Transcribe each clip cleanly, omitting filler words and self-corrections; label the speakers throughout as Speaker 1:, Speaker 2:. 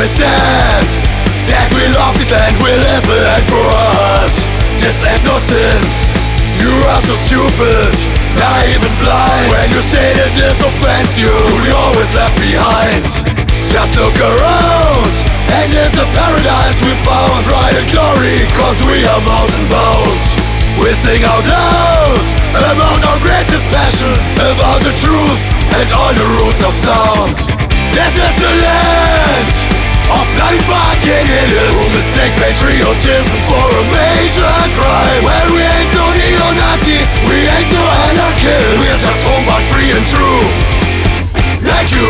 Speaker 1: always said that we love this land, we live it, and for us this ain't no sin. You are so stupid, naive and blind, when you say that this offends you, we always left behind. Just look around, and it's a paradise we found. Pride and glory, cause we are mountain bound. We sing out loud about our greatest passion, about the truth and all the roots of sound. This is the land of bloody fucking idiots who mistake patriotism for a major crime. Well, we ain't no neo-Nazis, we ain't no anarchists, we're just homebound, free and true, like you.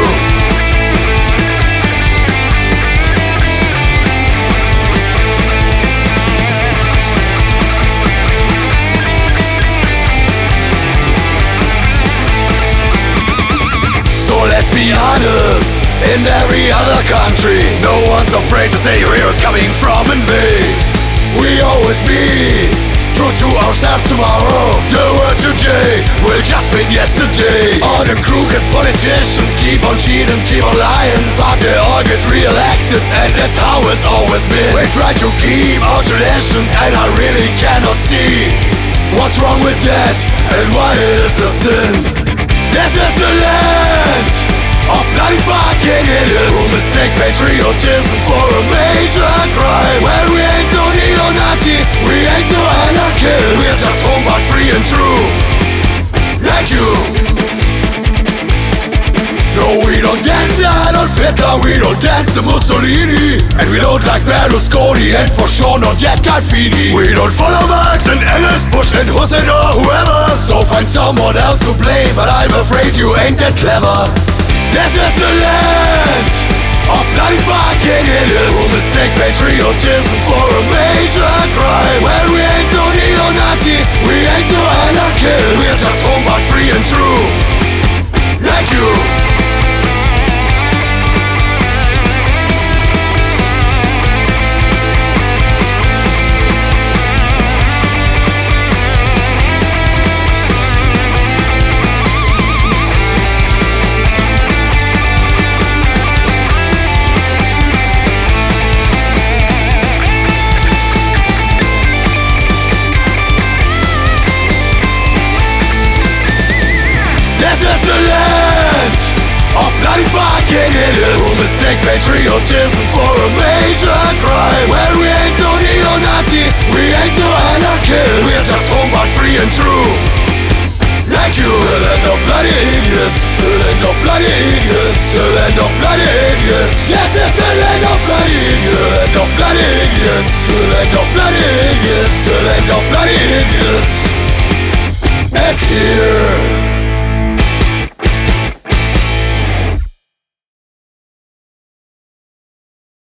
Speaker 1: Let's be honest, in every other country no one's afraid to say your heroes coming from invade. We always be true to ourselves tomorrow. The word today will just mean yesterday. All the crooked politicians keep on cheating, keep on lying, but they all get re-elected, and that's how it's always been. We try to keep our traditions, and I really cannot see what's wrong with that, and why it is a sin. This is the land of bloody fucking idiots who mistake patriotism for a major crime. Well, we ain't no neo-Nazis, we ain't no anarchists, we're just homebound, free and true, like you. No, we don't dance to Adolf Hitler, we don't dance to Mussolini, and we don't like Berlusconi, and for sure not that guy Fini. We don't follow Marx and Engels, Bush and Hussein or whoever, so find someone else to blame, but I'm afraid you ain't that clever. This is the land of bloody fucking idiots who mistake patriotism for a major crime. Well, we ain't no neo-Nazis, we ain't no anarchists, we're just homebound, free and true, like you. This is the land of bloody fucking idiots who mistake patriotism for a major crime. Well, we ain't no neo-Nazis, we ain't no anarchists, we're just homebound, free and true, like you. The land of bloody idiots, the land of bloody idiots, the land of bloody idiots. This is the land of bloody idiots, the land of bloody idiots, the land of bloody idiots, the land of bloody